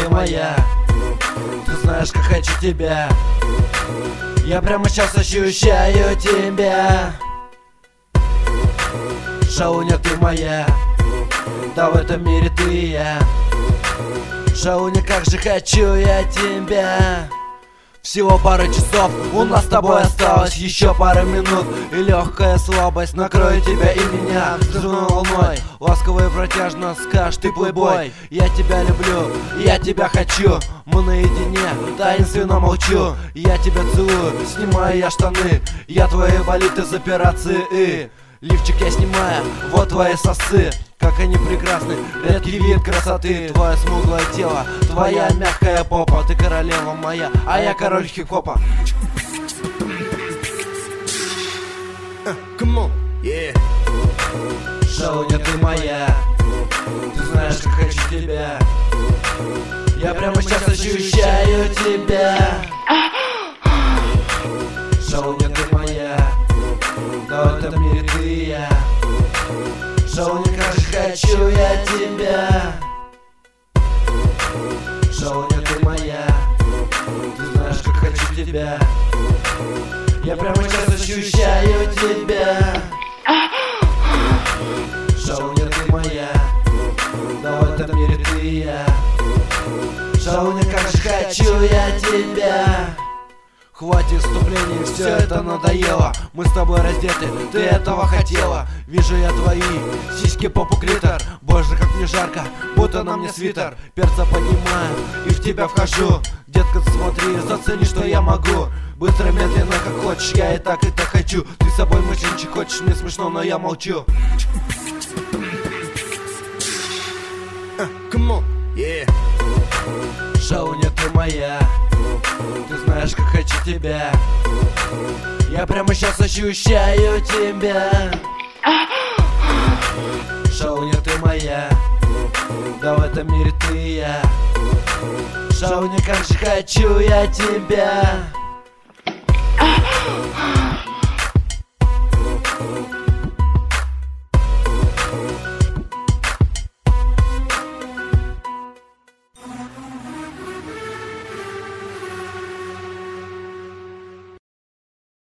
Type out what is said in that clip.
ты моя. Ты знаешь, как хочу тебя. Я прямо сейчас ощущаю тебя. Шауня, ты моя. Да, в этом мире ты и я. Шауня, как же хочу я тебя. Всего пара часов у нас с тобой осталось, еще пара минут, и легкая слабость накроет тебя и меня взрывной волной. Ласково и протяжно скажешь: ты плейбой. Я тебя люблю, я тебя хочу. Мы наедине, таинственно молчу. Я тебя целую, снимаю я штаны. Я твои болит из операции. Лифчик я снимаю, вот твои сосы. Как они прекрасны, редкий вид красоты. Твое смуглое тело, твоя мягкая попа. Ты королева моя, а я король хип-хопа. Шауня, ты моя. Ты знаешь, как хочу тебя. Я прямо сейчас ощущаю тебя. Шауня, ты моя. Да, в этом мире ты и я. Шауня, как же хочу я тебя. Шауня, ты моя. Ты знаешь, как хочу тебя. Я прямо сейчас ощущаю тебя. Шауня, ты моя. Да, в этом мире ты и я. Шауня, как же хочу я тебя. Хватит вступлений, все это надоело. Мы с тобой раздеты, ты этого хотела. Вижу я твои сиськи, попу, клитор. Боже, как мне жарко, будто на мне свитер. Перца поднимаю и в тебя вхожу. Детка, смотри, зацени, что я могу. Быстро, медленно, как хочешь, я и так хочу. Ты с собой мужчинчик хочешь, мне смешно, но я молчу. Шауня, ты моя. Ты знаешь, как хочу тебя. Я прямо сейчас ощущаю тебя. Шауня, ты моя. Да, в этом мире ты и я. Шауня, как же хочу я тебя.